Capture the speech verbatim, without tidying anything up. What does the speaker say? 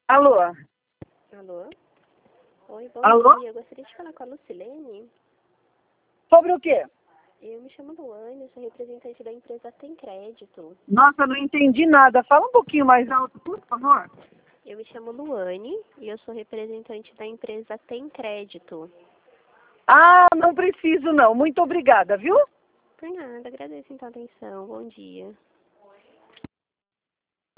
Alô? Alô? Oi, bom Alô? dia. Eu gostaria de falar com a Lucilene. Sobre o quê? Eu me chamo Luane, eu sou representante da empresa Tem Crédito. Nossa, não entendi nada. Fala um pouquinho mais alto, por favor. Eu me chamo Luane e eu sou representante da empresa Tem Crédito. Ah, não preciso não. Muito obrigada, viu? Por nada, agradeço então a atenção. Bom dia.